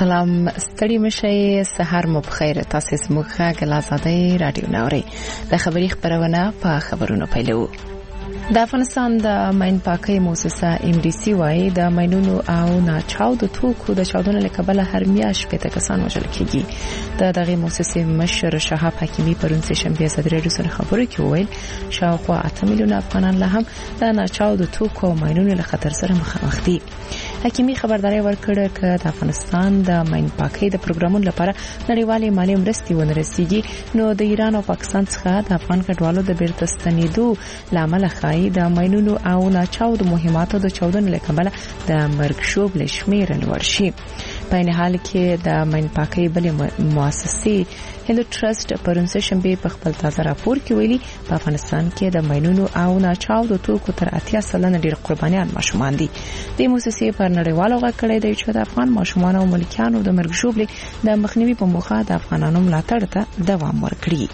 سلام ستړي مشي سحر مو بخیر تاسو زموږ غږ آزادۍ رادیو نوري د خبري خبرونه په خبرونو پیلو د افغانستان د ماین پاکي مؤسسه MDC وايي د ماینونو او ناچاو د توکو د چاودنې لکبله هر میاش په کسان وژل کیږي د دغه مؤسسې مشر شهاب حکیمی پرون سه شنبه صدر رسول خبرو کې ویل شاوخوا 8 میلیون افغانان له هم د ناچاو د توکو او ماینونو له خطر سره مخامخ دي حکیمی خبرداري ورکړه چې د افغانستان د ماین پاکي د پروګرامونو لپاره نړیوالې مالی مرستې ونرسيږي نو د ایران او پاکستان څخه د افغان کډوالو د بیرته ستنېدو لامل خای د ماینونو او ناچاو د مهماتو د چاودنې لکبله د مرګ شوب لشمیر لوړ شي په نه حال کې د ماین پاکي بلې مؤسسې هیل ټرست پرون سه شنبه په خپل تازه راپور کې ویلي په افغانستان کې د ماینونو او ناچاو د توکو تر 80% ډیر قربانيان ماشومان دي د مؤسسې پر نړیوالو غکړې دی چې د افغان ماشومان او ملکیانو د مرګ شوبلې د مخنیوي په موخه د افغانانو ملاتړ ته دوام ورکړي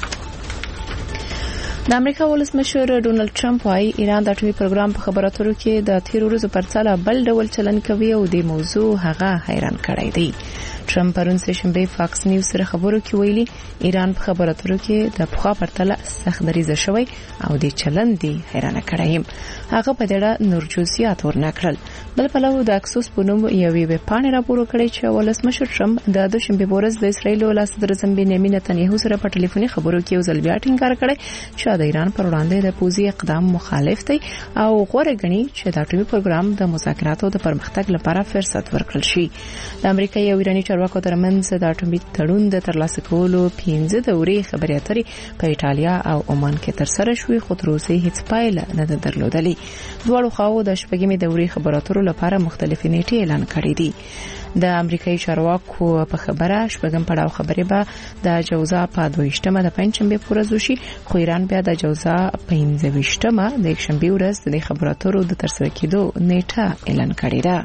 د امریکا ولسمشر ډونالد ټرمپ وايي ایران د اټومي پروګرام په خبرو اترو کې د تیر ورځو پرڅاله بل ډول چلن کوي او د موضوع هغه حیران کړی دی ټرمپ پرون سه شنبه فاکس نیوز سره خبرو کې ویلي ایران په خبرو اترو کې د پخوا پرتله سخت دریزه شوی او د چلن دی حیران کړی هغه په دې نور جزئیات ورنکړل بل په لور د اکسوس په نوم یوې وپاڼې راپور کړی چې ولسمشر ټرمپ د دوشنبه ورځ د اسرایل ولایت صدر اعظم بنیامین نتنیاهو سره په ټلیفوني خبرو کې وزل بیا ټینګار کړی چې د ایران پر وړاندې د پوزي اقدام مخالف دی او غوړه غني چې د اټومي پروګرام د مذاکراتو د پرمختګ لپاره فرصت ورکړل شي د امریکا او ایراني چارواکو ترمنځ د اټومي تړون د ترلاسه کولو 15 دورې خبرې اترې په ایتالیا او عمان کې تر سره شوې خو تر اوسه هیڅ پایله نه درلودلې دواړو خواو د شپږمې دورې خبرو اترو لپاره مختلفې نیټې اعلان کړې دي د امریکایي چارواکو په خبره شپږم پړاو خبرې به د جوزا په 22مه د پنځشنبه پورز وشي خو ایران بیا د جوزا په 15مه د یکشنبه ورځ د خبرو اترو د ترسره کېدو نیټه اعلان کړې ده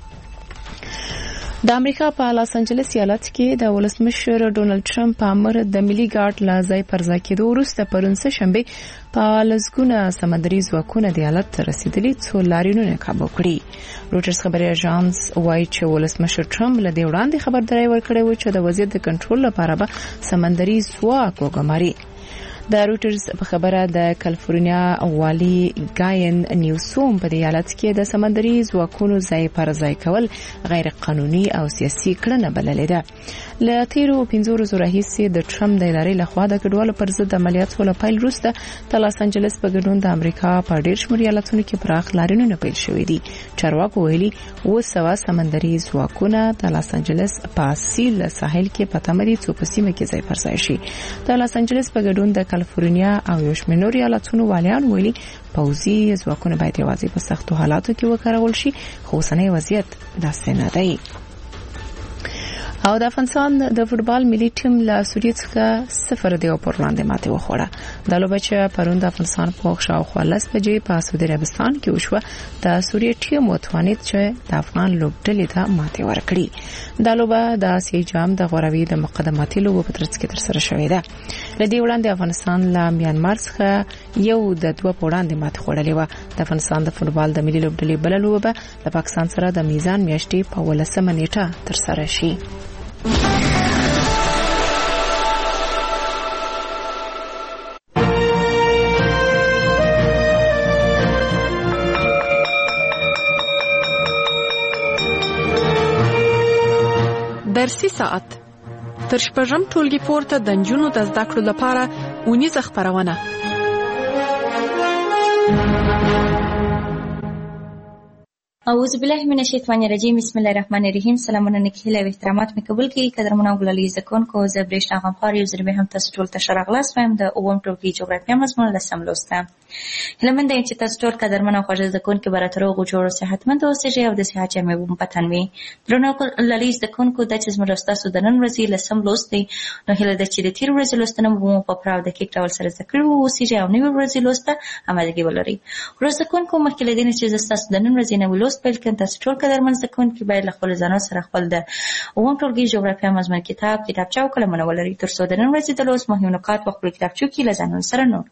د امریکا په لاس انجلس ایالت کې د ولسمشر ډونالد ټرمپ په امر د ملي ګارد لازای پرځا کېدو وروسته پرون سه شنبه په لزګونه سمندري ځواکونه د ایالت ته رسیدلي څو لاریونونه کابو کړي روټرز خبري اژانس وايي چې ولسمشر ټرمپ له دې وړاندې خبرداري ورکړې و چې د وضعیت د کنټرول لپاره به سمندري ځواک وګماري د روټرز په خبره د کالیفورنیا والی ګاین نیوسوم په ایالت کې د سمندري ځواکونو ځای پر ځای کول غیر قانوني او سیاسي کړنه بللې ده ل تیرو 15 ورځې راهیسې د ټرمپ د ادارې لخوا د کډوالو پر ضد عملیاتو لپاره وروسته د لاس انجلس په ګډون د امریکا په ډېر شمېر ایالتونو کې پراخ لاریونونه پیل شوې دي چارواکو ویلي و سمندري ځواکونه د لاس انجلس په اصیل ساحل کې په تمري څو په سیمه کې ځای پر ځای شي د لاس انجلس په ګډون د کالیفورنیا او یو شمېر نور ایالتونو والیان ویلي پوځي ځواکونه باید یوازې په سختو حالاتو کې وکارول شي خو اوسنی وضعیت داسې نه دی او د افغانستان د فوتبال ملي ټیم له سوریې څخه 0-2 پر وړاندې ماتې وخوړه د لوبه چې پرون د افغانستان په شاوخوا 10 بجې په سعودي عربستان کې وشوه د سوریې ټیم وتوانید چې د افغان لوبډلې ته ماتې ورکړي د لوبه د آسیا جام د غوروي د مقدماتي لوبو په ترڅ کې تر سره شوې ده لدې وړاندې افغانستان له میانمار څخه 1-2 پر وړاندې ماتې خوړلې و د افغانستان د فوتبال د ملي لوبډلې بل لوبه د پاکستان سره د میزان میاشتې په 18 نیټه تر سره شي درسي ساعت تر شپږم ټولګي پورته د نجونو د زده کړو لپاره اونیزه خپرونه اعوذ بالله من الشیطان الرجیم بسم الله الرحمن الرحیم سلامونه نکهله و احترامات می قبول کی قدرمن او ګلالي زکونکو زبرشنا غمخوار یو زربه هم تاسو ټول ته شرغلاس وایم د اووم ټولګي جغرافیه مضمون لسم لوسته هلمند چې تاسو ټول قدرمن او خوږ زکونکو براترو غو جوړ صحتمند او سجه او د صحت مې پتن وي درنو ګلالي زکونکو د چې زموږ تاسو د نن ورځې لسم لوستي نو هله د چې د تیر ورځې لوستنه مو په پراو د کیک ډول سره ذکر وو سجه او نو ورځې لوسته امادګي ولري ورځ زکونکو مخکې لدین چې تاسو د نن ورځې نه ولوست بل کله تاسو ټول قدرمن زکونکو باید له خپل ځانو سره خپل د اووم ټولګي جغرافیه مضمون کتابچه او قلمونه ولري تر څو د نن ورځې د لوست مهم نکات په خپل کتابچو کې له ځانونو سره نوٹ کړئ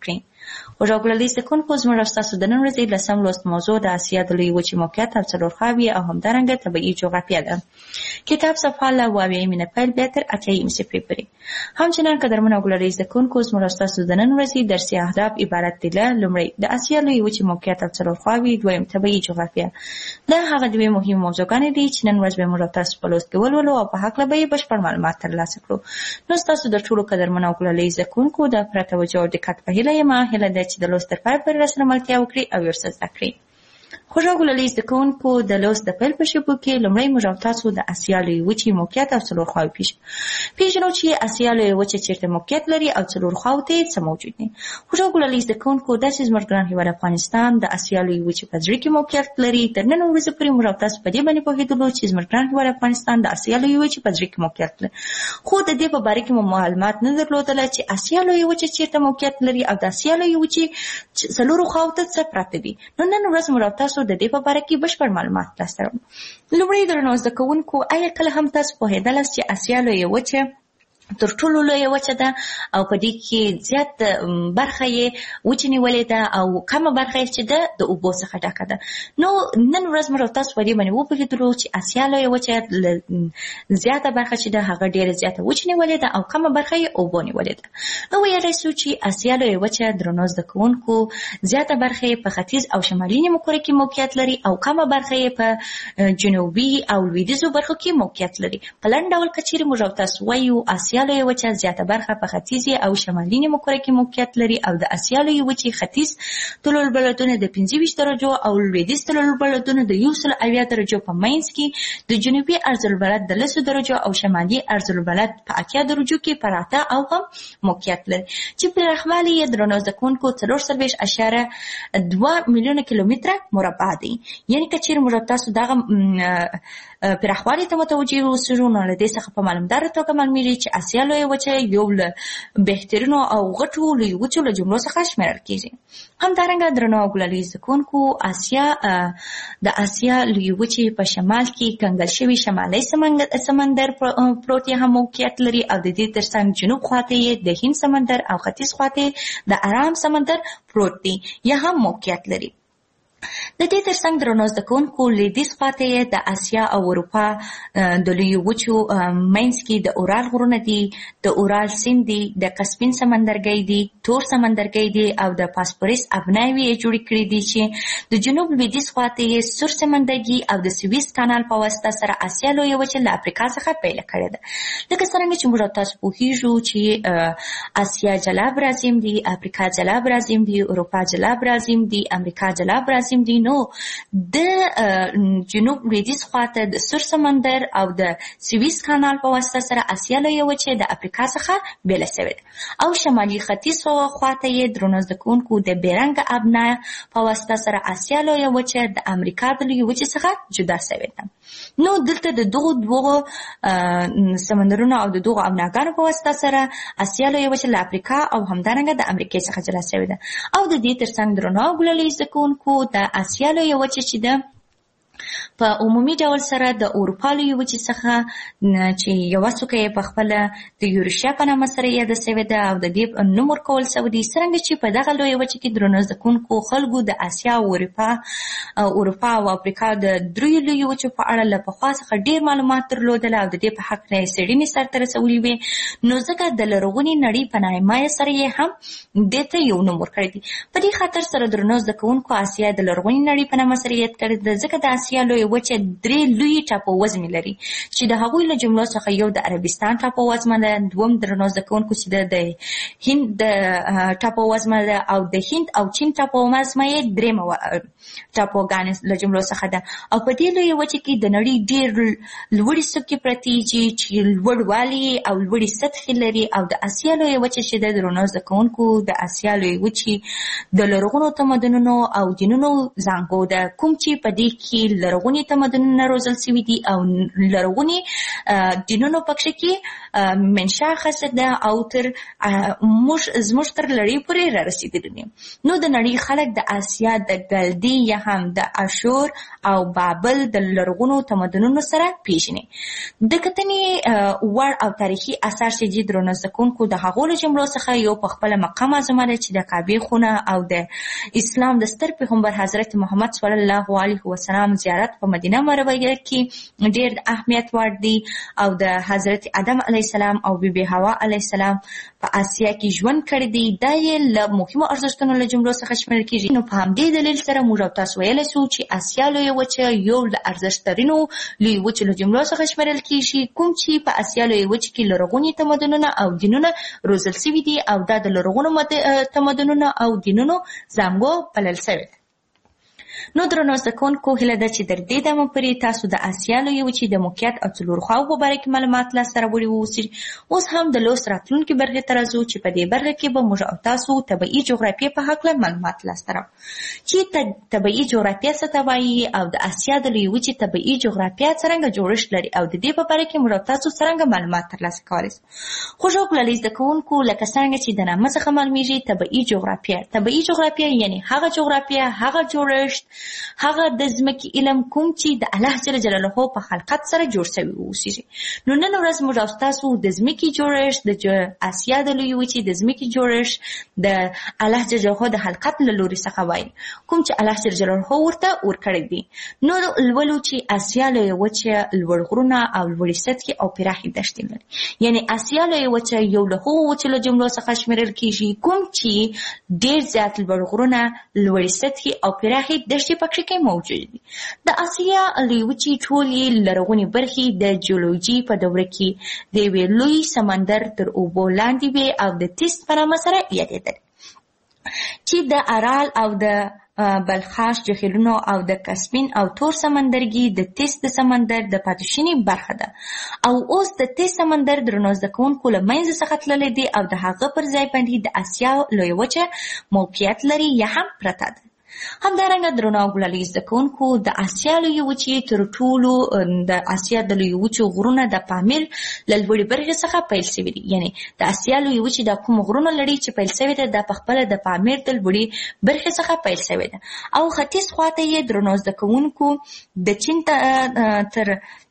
خوږ زده کوونکو زموږ او ستاسو د نن ورځې لسم لوست موضوع د اسیا د لویې وچې موقعیت او څلورخواوې او همدارنګه طبیعي جغرافیه ده. کتاب صفحه له 28 نه پیل بیا تر 8 صفحې پورې. همچنان قدرمنو ګلري زده کوونکو زموږ او ستاسو د نن ورځې درسي اهداف عبارت دي له لومړی د اسیا لویې وچې موقعیت او څلورخواوې، دویم طبیعي جغرافیه. دا هغه دوه مهمه موضوعګانې دي چې نن ورځ به موږ تاسو په لوست کې ولولو او په هکله به یې بشپړ معلومات ترلاسه کړو. نو ستاسو د ټولو قدرمنو ګلري زده کوونکو د پوره توجه او دقت په هیله یم. هیله ده چې د لوست تر پای پورې راسره ملتیا وکړي او ورسره زده کړئ. خوږ زده کوونکو د لوست د پیل په شپو کې لومړی موږ او تاسو د اسیا لویې وچې موقعیت او څلورخواوې پیژنو چې اسیا لویې وچې چیرته موقعیت لري او څلورخواو ته څه موجود دي. خوږ زده کوونکو داسې زموږ ګران هېواد افغانستان د اسیا لویې وچې په زړه کې موقعیت لري. تر نن ورځې پورې موږ او تاسو په دې باندې پوهېدلو چې زموږ ګران هېواد افغانستان د اسیا لویې وچې په زړه کې موقعیت لري، خو د دې په باره کې مو معلومات نه درلودله چې اسیا لویې وچې چیرته موقعیت لري او د اسیا لویې وچې څلورخواو ته څه پراته دي. نو نن ورځ موږ او تاسو د دې په باره کې بشپړ معلومات ترلاسه کړو. لومړی درنو زده کوونکو، آیا کله هم تاسو پوهېدلاست چې اسیا لویې وچه تر ټولو لویه وچه ده او په دې کې زیات برخه یې وچې نیولې ده او کمه برخه یې چې ده د اوبو څخه ډکه ده. نو نن ورځ موږ تاسو په دې باندې وپوهېدلو چې اسیا لویه وچه زیاته برخه چې ده هغه ډېره زیاته وچې نیولې ده او کمه برخه یې اوبو نیولې ده. نو ویلی سو چې اسیا لویه وچه درنو زده کوونکو زیاته برخه یې په ختیځ او شمالي نیمهکره کې موقعیت لري او کمه برخه یې په جنوبي او لویدیځو برخو کې موقعیت لري. په لنډ ډول که چیرې موږ تاسو وایو اسیا لویه وچه زیاته برخه په ختیځ او شمالي نیمهکره کې موقعیت لري او د اسیا لویې وچې ختیځ طولالبلدونه د 25 درجو او لویدیځ طولالبلدونه د 180 درجو په منځ کې، د جنوبي عرضالبلد د 10 درجو او شمالي عرضالبلد په 80 درجو کې پراته او هم موقعیت لري چې پراخوالی یې درنو زده کوونکو 4.2 میلیونه کیلومتره مربع دی. یعنې که چیرې موږ تاسو دغه پراخوالی ته متوجه اوسو نو له دې څخه په معلومداره توګه معلومیږي چې اسیا لویه وچه یو له بهترینو او غټو لویو وچو له جملو څخه شمیرل کیږي. همدارنګه درنو ګلالي زده کوونکو، د اسیا لویې وچې په شمال کې کنګل شوي شمالي سمندر پروت هم موقعیت لري او د دې ترڅنګ جنوب خواته یې د هند سمندر او ختیځ خواته د ارام سمندر پروت دی یا هم موقعیت لري. د دې ترڅنګ درنو زده کوونکو لویدیځ خواته یې د اسیا او اروپا د لویو وچو منځ کې د اورال غرونه دي، د اورال سیند دي، د کسپین سمندرګی دي، تور سمندرګی دي او د فاسفورس ابناوي یې جوړې کړي دي چې د جنوب لویدیځ خواته یې سور سمندرګي او د سویس کانال په واسطه سره اسیا لویه وچه له افریقا څخه پیل کړې ده. لکه څرنګه چې موږ تاسو پوهیږو چې اسیا جلا برازیم دي، افریقا جلا برازیم دي، اروپا جلا برازیم دي، امریکا جلا برازیم دي. نو د جنوب لویدیځ خواته د سور سمندر او د سویس کانال په واسطه سره اسیا لویه وچه د افریقا څخه بیله شوې ده او شمالي ختیځ خواته یې درنو زده کوونکو د بیرنګ ابنا په واسطه سره اسیا لویه وچه د امریکا د لویې وچې څخه جدا شوې ده. نو دلته د دغو دوه سمندرونو او د دغو ابناګانو په واسطه سره اسیا لویه وچه له افریقا او همدارنګه د امریکا څخه جلا شوې ده. او د دې ترڅنګ درنو ګلالي زده کوونکو د اسیا لویه وچه چې ده په عمومي ډول سره د اروپا لویې وچې څخه چې یوه څوکه یې په خپله د یوریشیا په نامه سره یاده شوې ده او د دې نوم ورکول شوی دی. څرنګه چې په دغه لویې وچې کې درنو زده کوونکو خلکو د اسیا او اروپا او افریقا د دریو لویو وچو په اړه له پخوا څخه ډېر معلومات درلودل او د دې په حق نه څېړنې سرته رسولې وې. نو ځکه د لرغونې نړۍ په نامه سره یې هم دې ته یو نوم ورکړی دی. په دې خاطر سره درنو زده کوونکو اسیا د لرغونې نړۍ په نامه سره یاد کړی ده ځکه د اسیا لویه وچه 3 لوی ټاپووزمې لري چې د هغوی له جملو څخه یو د عربستان ټاپووزمه ده، دوم درنو زده کوونکو چې د هند د ټاپووزمه ده او د هند او چین ټاپووزمه یې درېیمه ټاپوګانې له جملو څخه ده. او په دې لویه وچه کې د نړۍ ډېر لوړې څوکې پرتې چې لوړ والي او لوړې سطحې لري. او د اسیا لویه وچه چې د درنو زده کوونکو د اسیا لویه وچې د لرغونو تمدنونو او دینونو زانګو ده کوم چې په دې کې لرغوني تمدنونه روزل شوي دي او لرغوني دینونو پکښې کې منشا خاصه ده او تر زموږ تر لړۍ پورې رارسېدلي دي. نو د نړۍ خلک د آسیا د ګلدي یا هم د اشور او بابل د لرغونو تمدنونو سره پیژني. د کتنې وړ او تاریخي آثار چې دي درنو زده کوونکو د هغو له جملو څخه یو په خپله مکه معظمه ده چې د کعبې خونه او د اسلام د ستر پیغمبر حضرت محمد صلی الله علیه وسلم زیارت په مدینه منوره کې ډېر د اهمیت وړ دی او د حضرت آدم علیه السلام او بیبي حوا علیه السلام په آسیا کې ژوند کړی دی. دا یې له مهمو ارزښتونو له جملو څخه شمیرل کېږي. نو په همدې دلیل سره موږ او تاسو ویلی سو چې آسیا لویه وچه یو له ارزښتترینو لویې وچو له جملو څخه شمیرل کېږي، کوم چې په آسیا لویه وچه کې لرغوني تمدنونه او دینونه روزل شوي دي او دا د لرغونو تمدنونو او دینونو زانګو بلل شوی ده. نو درنو زده کوونکو هیله ده چې تر دې دمه پورې تاسو د آسیا لویې وچې د موقعیت او څلورو خواو په باره کې معلومات لاسته راوړي واوسئ. اوس هم د لوست راتلونکې برخې ته راځو چې په دې برخه کې به موږ او تاسو طبیعي جغرافیې په هکله معلومات لاسته راوړو چې طبیعي جغرافیه څه ته وایي او د آسیا د لویې وچې طبیعي جغرافیه څرنګه جوړښت لري او د دې په باره کې موږ او تاسو څرنګه معلومات ترلاسه کولی شو. خوږو ګلالي زده کوونکو لکه څرنګه چې د نامه څخه معلومیږي طبیعي جغرافیه یعنې هغه جغرافیه، هغه جوړښت، هغه د ځمکې علم کوم چې د الله جل جلاله په خلقت سره جوړ شوی اوسېږي. نو نن ورځ موږ او تاسو د ځمکې جوړښت، د آسیا د لویې وچې د ځمکې جوړښت د الله جل جلاله د خلقت له لوري څخه وایي، کوم چې الله جل جلاله ورته ورکړی دی. نو لولو چې آسیا لویه وچه لوړ غرونه او لوړې سطحې او پراخې دښتې لري. یعنې آسیا لویه وچه یو له هغو وچو له جملو څخه شمیرل کېږي کوم چې ډېر زیات لوړ غرونه، لوړې سطحې او پراخې دښتې پکښې کې موجود دي. د آسیا لویې وچې ټولې لرغونې برخې د جیولوژي په دوره کې د یوې لوی سمندر تر اوبو لاندې وې او د تیست په نامه سره یادېدل چې د ارال او د بلخاش جهیلونو او د کسپین او تور سمندرګي د تیست د سمندر د پاتې برخه ده او اوس د تیست سمندر درنو زده کوونکو له منځه څخه تللی دی او د هغه پر ځای باندې د آسیا لویه وچه موقعیت لري یا هم پرته ده. همدارنګه درنو ګلالي زده کوونکو د آسیا لویې وچې تر ټولو د آسیا د لویې وچو غرونه د پامیر له لوړې برخې څخه پیل شوي دي. یعنې د آسیا لویې وچې د کوم غرونه لري چې پیل شوې ده دا په خپله د پامیر د لوړې برخې څخه پیل شوې ده او ختیځ خواته یې درنو زده کوونکو د چین تر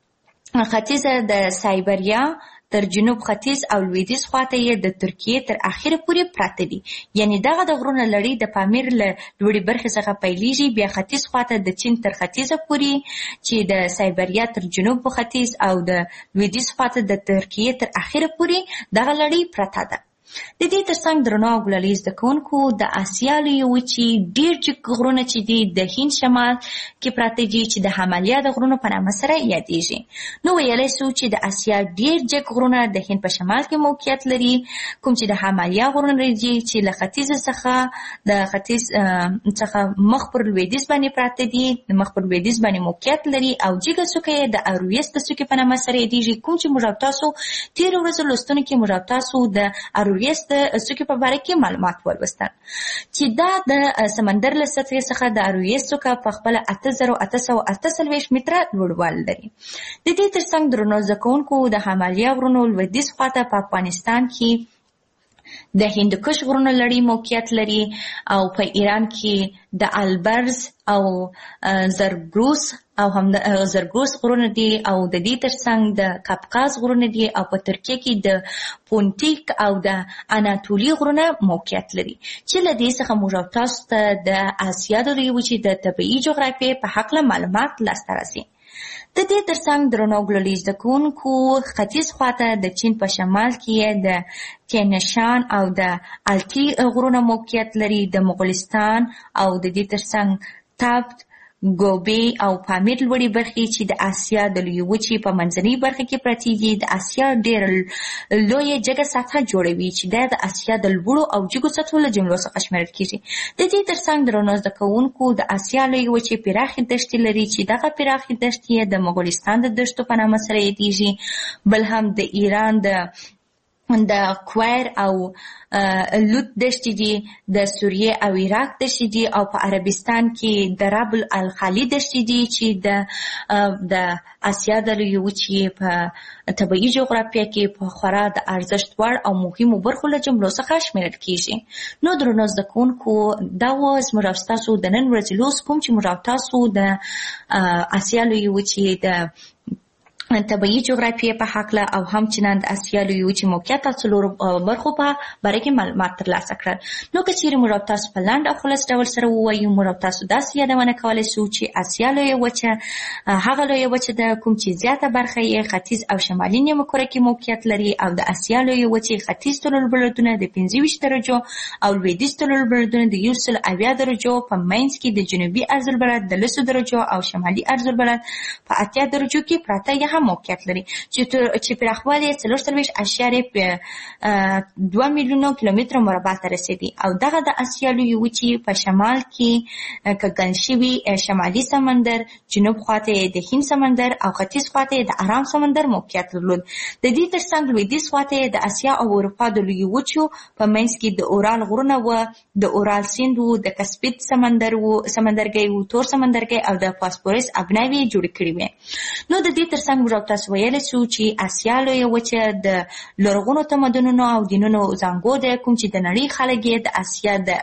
ختیځه د سایبریا، تر جنوب ختیځ او لویدیځ خواته یې د ترکیې تر اخره پورې پراته دي. یعنې دغه د غرونه لړۍ د پامیر له لوړې برخې څخه پیلیږي، بیا ختیځ خواته د چین تر ختیځه پورې چې د سایبریا تر جنوب ختیځ او د لویدیځ خواته د ترکیې تر اخره پورې دغه لړۍ پراته ده. د دې ترڅنګ درنو ګلالي زده کوونکو د آسیا لویې وچې ډېر جګ غرونه چې دي د هند شمال کې پراته دي چې د همالیا د غرونو په نامه سره یادېږي. نو ویلی سو چې د آسیا ډېر جګ غرونه د هند په شمال کې موقعیت لري، کوم چې د همالیا غرونه دي چې له ختیځ څخه مخ پر لویدیځ باندې پراته دي، مخ پر لویدیځ باندې موقعیت لري او جګه څوکه یې د ارویس د څوکې په نامه سره یادېږي، کوم چې موږ او تاسو تېرو ورځو لوستونو کې موږ او تاسو د ارویس د څوکې په باره کې معلومات ولوستل چې دا د سمندر له سطحې څخه د ارویس څوکه په خپله 8848 متره لوړوالی لري. د دې ترڅنګ درنو زده کوونکو د همالیا غرونو لویدیځ خواته په افغانستان کې د هندوکش غرونو لړۍ موقعیت لري او په ایران کې د البرز او زرګروس غرونه دي او د دې ترڅنګ د کاپکاز غرونه دي او په ترکیه کې د پونټیک او د اناتولي غرونه موقعیت لري چې له دې څخه موږ تاسو ته د آسیا د لویې وچې د طبیعي جغرافیې په هکله معلومات لاسته راځي. د دې ترڅنګ درنو ګلالي زده کوونکو ختیځ خواته د چین په شمال کې د تینشان او د التی غرونه موقعیت لري، د مغولستان او د دې ترڅنګ تابت، ګوبی او پامیر لوړې برخې چې د آسیا د لویې وچې په منځنۍ برخه کې پرتې دي د آسیا ډېره لویه جګه سطحه جوړوي چې دا د آسیا د لوړو او جګو سطحو له جملو څخه شمیرل کېږي. د دې ترڅنګ درنو زده کوونکو د آسیا لویې وچې پراخې دښتې لري چې دغه پراخې دښتې د مغولستان د دښتو په نامه سره یادېږي، بل هم د ایران د د کویر او لوت دشتې دي، د سوریه او عراق دشتې دي، او په عربستان کې د رب الخالی دشتې دي چې د اسیا د لویې وچې په طبیعي جغرافیه کې په خورا د ارزښت وړ او مهمو برخو له جملو څخه شمیرل کیږي. نو درنو زده کوونکو، دا و زموږ او ستاسو د نن ورځې لوست کوم چې موږ او تاسو د اسیا لویې وچې د طبیعي جغرافیه په حقله او همچنان د اسیا لویې وچې موقعیت او څلورو برخو په باره کې معلومات ترلاسه کړل. نو که چیرې موږ او تاسو په لنډ او خلاص ډول سره ووایو، موږ او تاسو داسې یادونه کولی شو چې اسیا لویه وچه هغه لویه وچه ده کوم چې زیاته برخه یې ختیځ او شمالي نیمه کره کې موقعیت لري، او د اسیا لویه وچې ختیځ طولالبلدونه د 25 درجو او لویدیځ طولالبلدونه د 170 درجو په منځ کې د جنوبي عرضالبلد د 10 درجو او شمالي عرضالبلد په 80 درجو کې پراته یا موقعیت لري چې پراخوالی 4.2 میلیونه کیلومتره مربع ته رسیدي. او دغه د اسیا لویې وچې په شمال کې کږن شوي شمالي سمندر، جنوب خواته د هند سمندر او ختیځ خواته د ارام سمندر موقعیت درلود. د دې ترڅنګ لویدیځ خواته د اسیا او اروپا د لویې وچو په منځ کې د اورال غرونه و، د اورال سیند و، د کسپید سمندرګي و، تور سمندرګي او د فاسفورس ابناوي جوړ کړي وي. نو د دې ترڅنګ موږ تاسو ویلی شو چې اسیا لویه وچه د لرغونو تمدنونو او دینونو زانګو ده، کوم چې د نړۍ خلک یې د اسیا د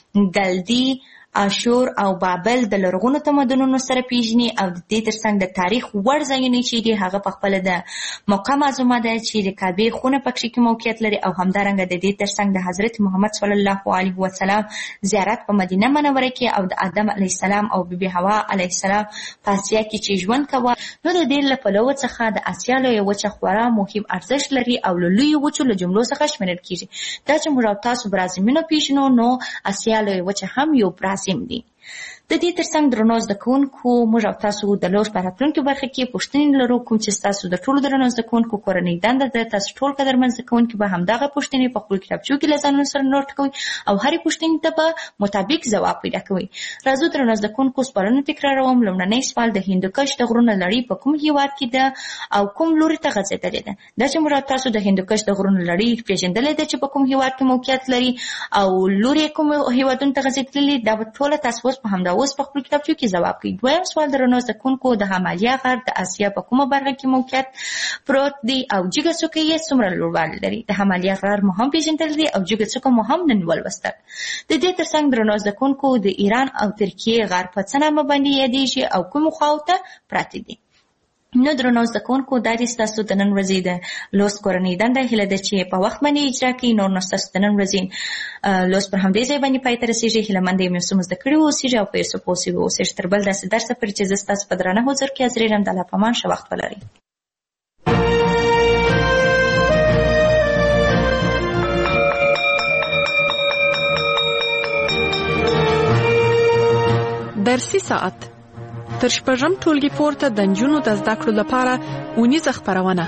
ګلدي، آشور او بابل د لرغونو تمدنونو سره پیژني، او د دې ترڅنګ د تاریخ وړ ځایونه چې دي هغه په خپله د مکه معظمه ده چې د کعبې خونه پکې کې موقعیت لري، او همدارنګه د دې ترڅنګ د حضرت محمد صلی الله علیه وسلم زیارت په مدینه منوره کې، او د آدم علیه السلام او بیبي حوا علیه السلام په اسیا کې چې ژوند کوه. نو د دې له پلوه څخه د اسیا لویه وچه خورا مهم ارزښت لري او له لویو وچو له جملو څخه شمیرل کیږي. دا چې موږ او تاسو برازیلونه پیژنو، نو اسیا لویه وچه هم یو برازیل دی. د دې ترڅنګ درنو زده کوونکو، موږ او تاسو د لوست په راتلونکي برخه کې پوښتنې لرو، کوم چې تاسو د ټولو درنو زده کوونکو کورنۍ دنده ده. تاسو ټول قدرمن زده کوونکي به همدغه پوښتنې په خپلو کتابچو کې له ځانونو سره نوټ کوئ او هرې پوښتنې ته به مطابق ځواب پیدا کوئ. راځو درنو زده کوونکو، سوالونه تکراروم. لومړنی سوال د هندوکش د غرونو لړۍ په کوم هیواد کې ده او کوم لوري ته غځېدلې ده؟ دا چې موږ تاسو د هندوکش د غرونو لړۍ پیژندلې ده چې په کوم هیواد کې موقعیت لري او لوري کوم هیوادونو ته غځېدلې، دا به ټوله تاسو په همدا اوس په خپل کتابچو کې ځواب کړئ. دویم سوال درنو زده کوونکو، د همالیا غر د اسیا په کومه برخه کې موقعیت پروت دی او جګه څوکه یې څومره لوړوالی لري؟ د همالیا غر مو هم پیژندل دي او جګه څوکه مو هم نن ولوستل. د دې ترڅنګ درنو زده کوونکو، د ایران او ترکیې غر په څه نامه باندې یادیږي او کومو خواو ته پراته دي؟ نو درنو زده کوونکو، دا دې ستاسو د نن ورځې د لوست کورنۍ دنده. هیله ده چې په وخت باندې اجرا کړئ. نور نو ستاسو د نن ورځې لوست پر همدې ځای باندې پای ته رسېږي. هیله مند یم یو څه مو زده کړي واوسېږي او په یو څه پوه سوي واوسېږي. تر بل داسې درسه پورې چې زه ستاسو په درانه حضور کې حاضرېږم، د الله په امان ښه وخت ولرئ. درسي ساعت تر شپږم ټولګي پورته د نجونو د زده کړو لپاره اونیزه خپرونه.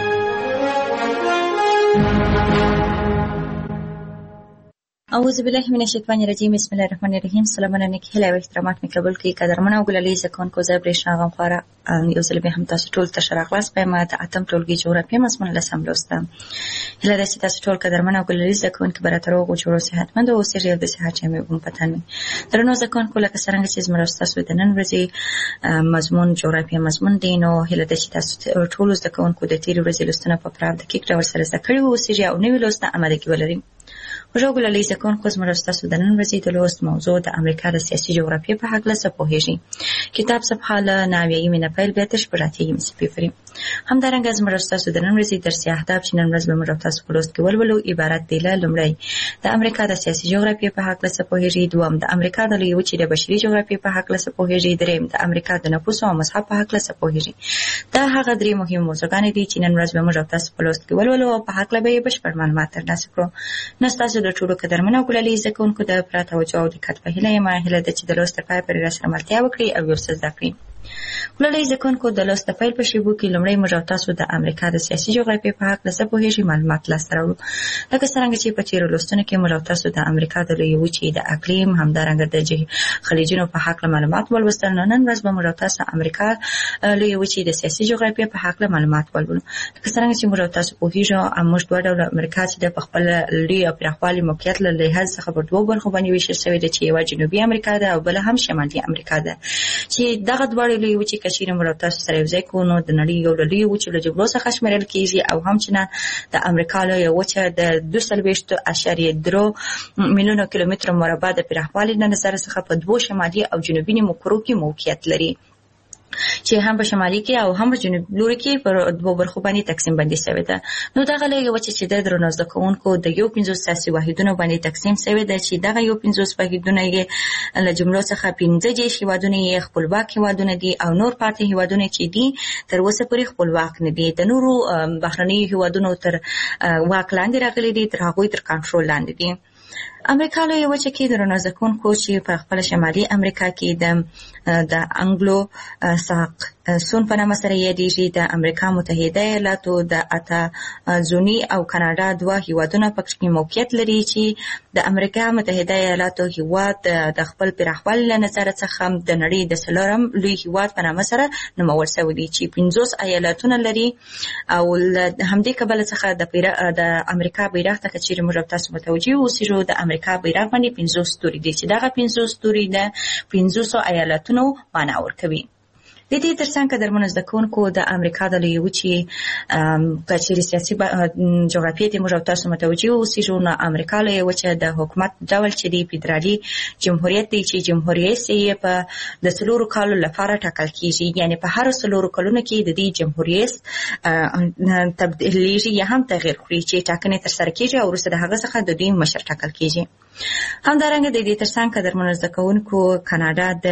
اعوذ بالله من الشیطان الرجیم. بسم الله الرحمن الرحیم. سلامونه نیک هیله او احترامات مې قبول کړئ. قدرمن او ګلالي زده کوونکو، زه برېښنا غمخواره یو ځل بیا هم تاسو ټول ته ښه راغلاست په ما د اتم ټولګي جغرافیه مضمون لسم لوست. هیله ده چې تاسو ټول قدرمن او ګلالي زده کوونکي به راته روغ او جوړ او صحتمند اوسئ او د صحت جامې به مو په تن وي. درنو زده کوونکو، لکه څرنګه چې زموږ ستاسو د نن ورځې مضمون جغرافیه مضمون دی، نو هیله ده چې تاسو ټول زده کوونکو د تېرې ورځې لوستونه په پوره دقیق ډول سره زده کړي واوسئ او نوي لوستونه آمادګي ولرئ. خوږو ګلالي زده کوونکو، زموږ ستاسو د نن ورځې د لوست موضوع د امریکا د سیاسي جغرافیې په هکله څه پوهېږئ؟ کتاب صفحه له 9 نه پیل بیا تر 8 صفحې پورې. همدارنګه زموږ ستاسو د نن ورځې درسي اهداف چې نن ورځ به موږ تاسو په لوست کې ولولو عبارت دي له: لومړی، د امریکا د سیاسي جغرافیې په هکله څه پوهېږئ؟ دوم، د امریکا د لویې وچې د بشري جغرافیې په هکله څه پوهېږئ؟ دریم، د امریکا د نفوسو او مذهب په هکله څه پوهېږئ؟ دا هغه درې مهم موضوعګانې دي چې نن ورځ به موږ تاسو په لوست کې ولولو او په هکله به یې بشپړ معلومات ترلاسه کړو. نو ستاسو د ټولو قدرمن او ګلالي زده کوونکو د پوره توجه او دقت په هیله یم. هیله ده چې د لوست تر پایه پورې راسره ملتیا وکړئ او یو څه زده کړئ. ګلالۍ زکونکو د لوست پیل په شیبو کې لومړی موږ تاسو د امریکا د سیاسي جغرافیې په حق لسه پوهیږي معلومات لاسته راوړو. لکه څنګه چې په تیرو لوستونو کې موږ تاسو د امریکا د لویې وچې د اقلیم همدارنګه د خلیجونو په حق معلومات ولوستل. نن ورځ به موږ تاسو امریکا لویې وچې د سیاسي جغرافیې په حق معلومات ولولو. لکه څنګه چې موږ تاسو پوهیږو موږ دوه ډول امریکا چې د خپل لوی او پراخوالي موقعیت له لحاظ څخه په دوه برخو باندې ویشل شوی دی چې یو جنوبي امریکا ده او بل هم شمالي امریکا ده. چې دغه دواړه لویې وچې کچېرې موږ تاسو سره یو ځای کوو نو د نړۍ یو لوی وچې له جګړو څخه شمیرل کېږي او همچنان د امریکا لویه وچه د 22.3 میلیونه کیلومتره مربع د پراخوالي له نظر څخه په دوه شمالي او جنوبي نیمکرو کې موقعیت لري چې هم په شمالي کې او هم په جنوب لوري کې پر دوه برخو باندې تقسیم بندي شوی ده. نو دغه لویه وچه چې د درنو زده کوونکو د 50 سیاسي واحدونو باندې تقسیم شوی ده چې دغه 50 واحدونه یې له جملو څخه 15 هیوادونه یې خپلواک هیوادونه دي او نور پاتې هیوادونه چې دي تر اوسه پورې خپلواک نه دي. د نورو بهرني هیوادونو تر واک لاندې راغلي دي، تر هغوی تر کنټرول لاندې دي. امریکا لویه وچه کې درنو زده کوونکو چې په خپل شمالي امریکا کې د انګلو ساکسون په نامه سره یادېږي، د امریکا متحده ایالاتو د اتازوني او کاناډا دوه هیوادونه پکې موقعیت لري چې د امریکا متحده ایالاتو هیواد د خپل پراخوالي له نظر څخه د نړۍ د څلورم لوی هیواد په نامه سره نومول شوی دی چې 50 ایالاتونه لري. او همدې کبله څخه د امریکا بیرغ ته چې موږ تاسو متوجي اوسئ د امریکا بیرغ باندې 50 ستوري دي چې دغه 50 ستوري د 500 ایالاتونو معنا ورکوي. د دې ترڅنګ قدرمنو زده کوونکو د امریکا د لویې وچې په چیرې سیاسي جغرافیې ته موږ تاسو متوجي اوسئ نو امریکا لویې وچه د حکومت ډول چې دی فدرالي جمهوریت دی چې جمهوریت یې په د 4 کالو لپاره ټاکل کیږي، یعنی په هر 4 کلونو کې د دې جمهوریت تبدیلیږي یا هم تغییر خوري چې ټاکنې تر سره کیږي او وروسته د هغه څخه د دوی مشر ټاکل کیږي. همدارنګه د دې ترڅنګ قدرمنو زده کوونکو کاناډا د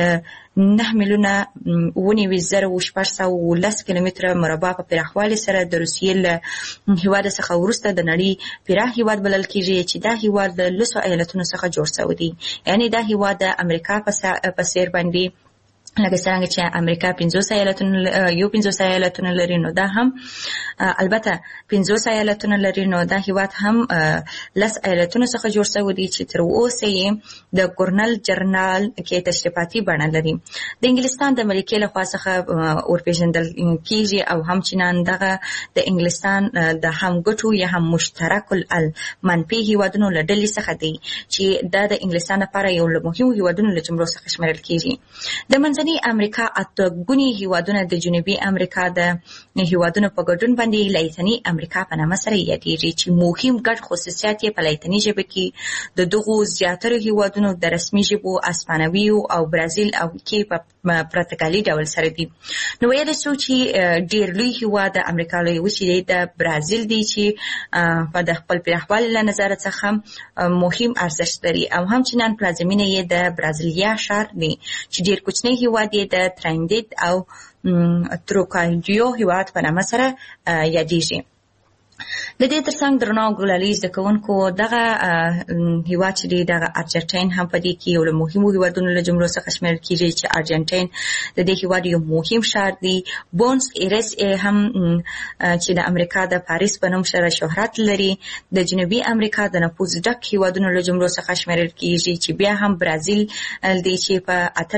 9,29,610 کیلومتره مربع په پراخوالي سره د روسیې له هیواد څخه وروسته د نړۍ پراخ هیواد بلل کیږي چې دا هیواد د 10 ایالتونو څخه جوړ شوی دی. یعنی دا هیواد د امریکا په څیر باندې لکه څنګه چې امریکا 50 ایالتونه لري نو دا هم البته 50 ایالتونه لري نو دا هیواد هم 10 ایالتونو څخه جوړ شوی دی چې تر اوسه یې د ګورنل جنرال کې تشریفاتي بڼه لري. د انګلستان د ملکې له خوا څخه ورپېژندل کیږي او همچنان دغه د انګلستان د همګټو یا هم مشترک المنفي هیوادونو له ډلې څخه دی چې دا د انګلستان لپاره یو له مهمو هیوادونو له جملو څخه شمیرل کیږي. د منځنۍ امریکا اتګونی هیوادونه د جنوبي امریکا د هیوادونو په ګډون باندې لایتنی امریکا په نامه سره یادېږي چې مهم ګډ خصوصیات یې په لایتنی ژبه کې د دغو زیاتره هیوادونو د رسمي ژبو اسپانوي او برازیل او کې په پرتګالي ډول سره دي. نو ویل شو چې ډېر لوی هیواد د امریکا لویې وچې د برازیل دی چې په د خپل پراخوالي له نظر څخه مهم ارزښت لري او همچنان پلازمینه یې د برازیلیا ښار دی چې ډېر کوچنی هیواد یې د ترایندید او تروکایډیو هیواد په نامه سره یادېږي. د دې ترڅنګ درنو ګلالۍ زده کوونکو دغه هیواد چې دغه ارجنټاین هم په دې کې یو له مهمو هیوادونو له جملو څخه شمیرل کیږي چې ارجنټاین د دې هیواد یو مهم ښار دی. بونس ایرس هم چې د امریکا د پاریس په نوم سره شهرت لري. د جنوبي امریکا د نفوذ ډک هیوادونو له جملو څخه شمیرل کیږي چې بیا هم برازیل دی چې په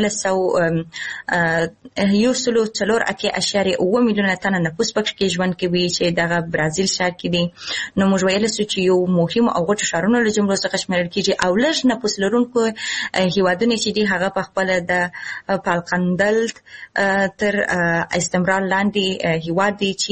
104.8 میلیونه تنه نفوس پکې ژوند کوي چې دغه برازیل ښار کې دی. نو موږ ویل سو چې یو مهم او غټ ښارونه له جملو څخه شمیرل کیږي او لږ نفوس لرونکو هیوادونه چې دی هغه په خپل د پالکندل تر استمرار لاندې هیواد دی چې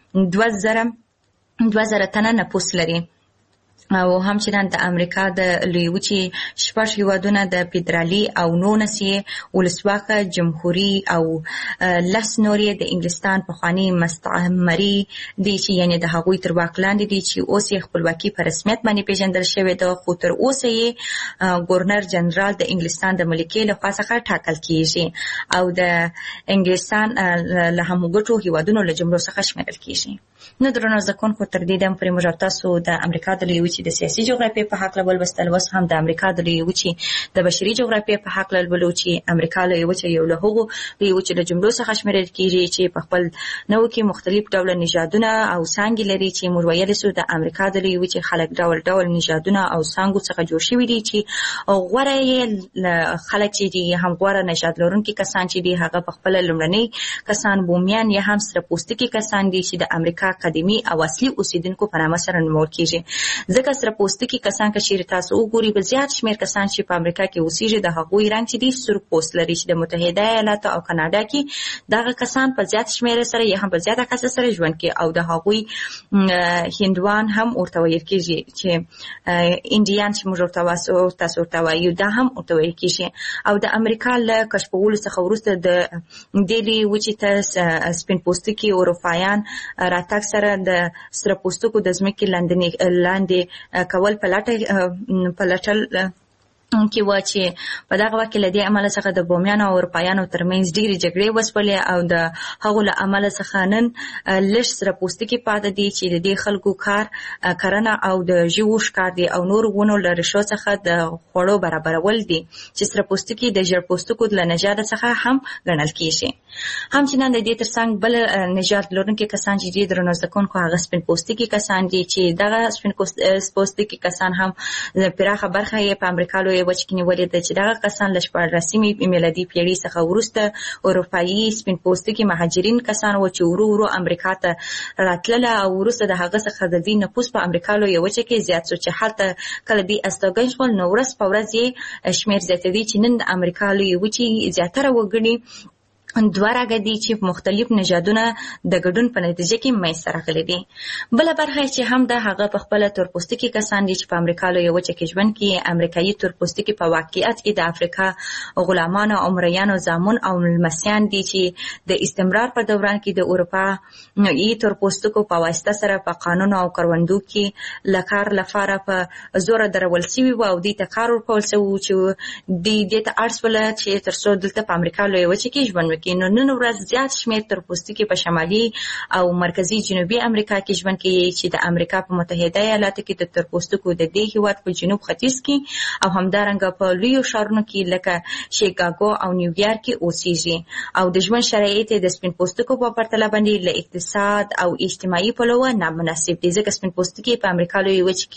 2000 تنه نفوس لري. او همچنان د امریکا د لویې وچې 6 هیوادونه د فدرالي او 19 ولسواکه جمهوریت او 10 نورې د انګلستان پخواني مستعمري دي چې یعنی د هغوی تر واک لاندې دي چې اوس یې خپلواکي په رسمیت باندې پیژندل شوې ده خو تر اوسه یې ګورنر جنرال د انګلستان د ملکې له خوا څخه ټاکل کیږي او د انګلستان له همغټو هیوادونو له جملو څخه شمیرل کیږي. نو درنو زکونکو تر دې دم پرې موږ تاسو د امریکا د لویې وچې د سیاسي جغرافیې په حق لول بستل وس هم د امریکا د لویې وچې د بشري جغرافیې په حق لول چې امریکا لویې وچې یو له هغو لویې وچې د جملو څخه شمیرل کیږي چې په خپل نو کې مختلف ډول نژادونه او څانګې لري چې موږ ویل سو د امریکا د لویې وچې خلک ډول نژادونه او څانګو څخه جوړ شوي دي چې غوره خلک چې دي هم غوره نژاد لرونکي کسان چې دي هغه په خپل لومړني کسان بومیان یا هم سره پوستکي کسان دي چې د امریکا قدیمي او اصلي اوسیدونکو په نامه سره نومول کیږي ځکه سره پوستکي کسان که چیرې تاسو وګورئ په زیات شمیر کسان چې په امریکا کې اوسېږي د هغوی رنګ چې دي سور پوست لري چې د متحده ایالاتو او کاناډا کې دغه کسان په زیات شمیر سره یا هم په زیاته کسه سره ژوند کوي او د هغوی هندوان هم ورته ویل کیږي چې انډیان چې موږ تاسو ورته وایو دا هم ورته ویل کیږي او د امریکا له کشفولو څخه وروسته د دې وچې ته سپین پوستکي اروپایان راتګ سره د سره پوستکو د ځمکې لاندې کول په لټل کې و چې په دغه وخت کې له دې عمله څخه د بومیانو او اروپایانو ترمنځ ډېرې جګړې وسولې او د هغو له عمله څخه نن لږ سره پوستکي پاتې دي چې د دې خلکو کار کرنه او د ژوو ښکار دي او نور ونو له ریښو څخه د خوړو برابرول دي چې سره پوستکي د ژیړ پوستکو له نژاد څخه هم ګڼل کیږي همچنان د دې ترڅنګ بل نژاد لرونکي کسان چې دي درنو زکونکو هغه سپین پوستکي کسان دي چې دغه سپین پوستکي کسان هم پراخه برخه یې په امریکا لویې وچې کې نیولې ده چې دغه کسان له 14مې میلادي پیړۍ څخه وروسته اروپایي سپین پوستکي مهاجرین کسان و چې ورو امریکا ته راتلله او وروسته د هغه څخه د دې نفوس په امریکا لویې وچې کې زیات شو چې هلته کله دې استوګن شول نو ورځ په ورځ یې شمېر زیاتېدی چې نن د امریکا لویې وچې زیاتره وګړي دوه راګه دي چې مختلف نژادونه د ګډون په نتیجه کې منځته راغلي دي بله برخه چې هم د هغه په خپله تورپوستکي کسان دي چې په امریکا لویه وچه کې ژوند کوي امریکایي تورپوستکي په واقعیت کې د افریقا غلامانو او مریانو زامن او لمسیان دي چې د استمرار په دوران کې د اروپایي تورپوستکو په واسطه سره په قانون او کروندو کې له کار لپاره په زوره درول شوي وو او دې ته کار ورکول شوی چې دې ته اړ شوله چې تر څو دلته په امریکا لویه وچه کې ژوند نو نن ورځ زیات شمیر تورپوستکي په شمالي او مرکزي جنوبي امریکا کې ژوند کوي چې د امریکا په متحده ایالاتو کې د تورپوستکو د دې هیواد په جنوب ختیځ کې او همدارنګه په لویو ښارونو کې لکه شیکاګو او نیویارک کې اوسېږي او د ژوند شرایط د سپین پوستکو په پرتله باندې له اقتصاد او اجتماعي پلوه نامناسب دي ځکه سپین پوستکي په امریکا لویه وچه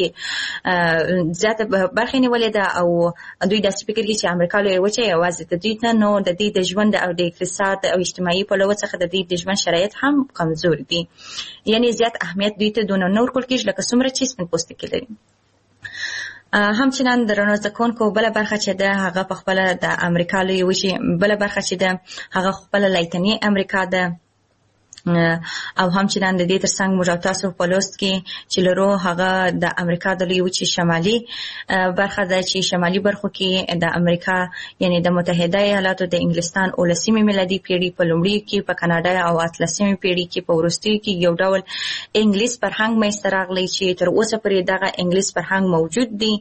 کې زیاته برخه نیولې ده او دوی داسې فکر کوي چې امریکا لویه وچه یوازې د دوی ته نو د دې د ژوند او د اقتصاد او اجتماعي پلوه څخه د دې د ژوند شرایط هم کمزور دي یعنی زیات اهمیت دوی ته دونه نور کول کېږي لکه څومره چې سپین پوستکي لري همچنان درنو زکونکو بله برخه چې ده هغه په خپله د امریکا لویې وچې بله برخه چې ده هغه خپله لایتني امریکا ده او همچنان د دې ترڅنګ موږ تاسو په لوست کې چې لرو هغه د امریکا د لویې وچې شمالي برخه ده چې شمالي برخو کې د امریکا یعنی د متحده ایالاتو د انګلستان 19مې میلادي پیړۍ په لومړي کې په کاناډا او 18مې پیړۍ کې په وروستیو کې یو ډول انګلیس فرهنګ منځته راغلی چې تر اوسه پورې دغه انګلیس فرهنګ موجود دی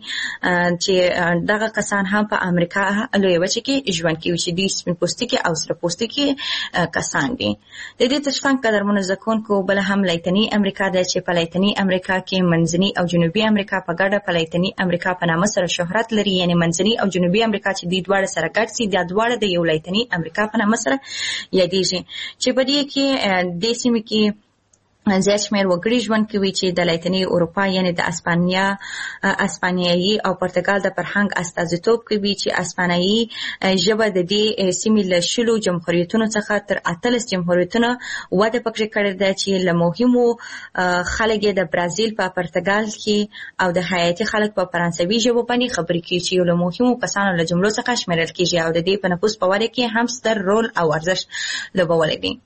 چې دغه کسان هم په امریکا لویې وچې کې ژوند کوي چې دوی سپین پوستکي او سره پوستکي کسان دي د دې ترڅنګ قدرمنو زکونکو بل هم لایتني امریکا ده چې په لایتني امریکا کې منځني او جنوبي امریکا په ګډه په لایتني امریکا په نامه سره شهرت لري یعنی منځني او جنوبي امریکا چې دوی دواړه سره ګډ سي دا دواړه د یو لایتني امریکا په نامه سره یادېږي چې په دې کې د سیمې کې زیات شمیر وګړي ژوند کوي چې د لاتینی اروپا یعنی د اسپانیایی او پرتګال د فرهنګ استازیتوب کوي چې اسپانیایی ژبه د دې سیمې له شلو جمهوریتونو څخه تر 18 جمهوریتونو وده پکې کړې ده چې له مهمو خلک د برازیل په پرتګال کې او د هایتي خلک په فرانسوي ژبه باندې خبرې کوي چې له مهمو کسانو له جملو څخه شمیرل کیږي او د دې په نفوس په وده کې هم ستر رول او ارزښت لوبولی دی.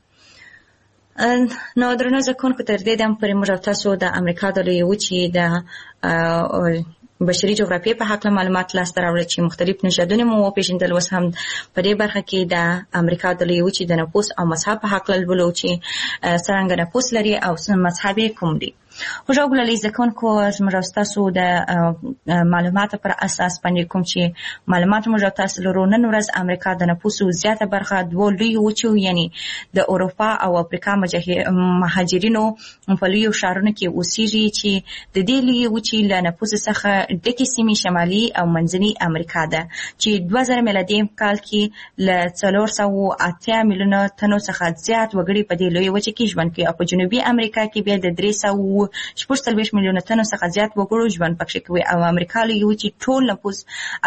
نو درنو زکونکو تر دې دم پورې موږ تاسو د امریکا د لویې وچې د بشري جغرافیې په هکله معلومات لاسته راوړل چې مختلف نژادونه مو وپېژندل. اوس هم په دې برخه کې د امریکا د لویې وچې د نفوس او مذهب په هکله لولو چې څرنګه نفوس لري او مذهب یې کوم دی. خوږو ګلالي زده کوونکو زموږ ستاسو د معلوماتو پر اساس باندې کوم چې معلومات موږ تاسو لرو نن ورځ امریکا د نفوسو زیاته برخه دوه لوی وچو یعنی د اروپا او افریقا مهاجرینو په لویو ښارونو کې اوسېږي چې د دې لوی وچې له نفوس څخه ډکې سیمې شمالي او منځنۍ امریکا ده چې 2000 میلادي کال کې له 480 میلیونه تنو څخه زیات وګړي په دې لوی وچې کې ژوند کوي او په جنوبي امریکا کې بیا د 340 میلیونه تنو څخه زیات وګړو ژوند پکې کوي او امریکا لوی وچې ټول نفوس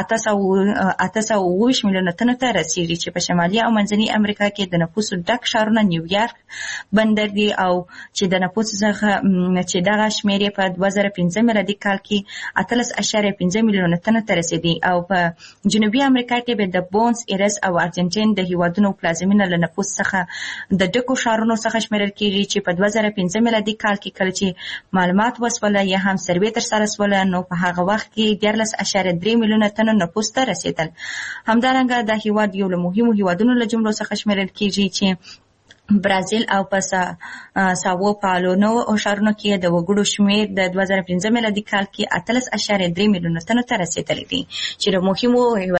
820 میلیونه تنو ته رسیږي چې په شمالي او منځنۍ امریکا کې د نفوس ډک ښارونه نیویارک بندر دی او چې د نفوس څخه چې دغه شمېر په 2015 میلادي کال کې 13.5 میلیونه تنو ته رسیدي او په جنوبي امریکا کې به د بونس ایرس او ارجنټاین د هیوادونو پلازمینه له نفوس څخه د ډکو ښارونو څخه شمیرل کېږي چې په 2015 میلادي کال کې کله چې معلومات وسوله یا هم سروې ترسره سوله نو په هغه وخت کې 13.3 میلیونه تنو نفوس ته رسیدل. همدارنګه د هیواد یو له مهمو هیوادونو له جملو څخه شمیرل کېږي چې برازیل او په ساو پالو نو ښارونو کې د وګړو شمېر د 2015 میلادي کال کې 13.3 میلیونه تنو ته رسیدلی دی چې د مهمو